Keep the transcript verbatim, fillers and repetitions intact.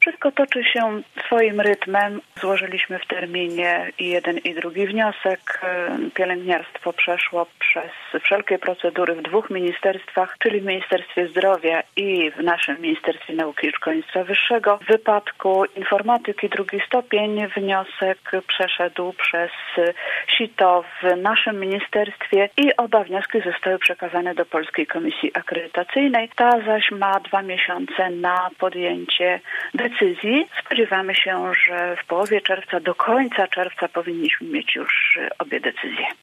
Wszystko toczy się swoim rytmem. Złożyliśmy w terminie i jeden i drugi wniosek. Pielęgniarstwo przeszło przez wszelkie procedury w dwóch ministerstwach, czyli w Ministerstwie Zdrowia i w naszym Ministerstwie Nauki i Szkolnictwa Wyższego. W wypadku informatyki drugi stopień wniosek przeszedł przez sito w naszym ministerstwie i oba wnioski zostały przekazane do Polskiej Komisji Akredytacyjnej. Ta zaś ma dwa miesiące na podjęcie decyzji. Spodziewamy się, że w połowie czerwca, do końca czerwca powinniśmy mieć już obie decyzje.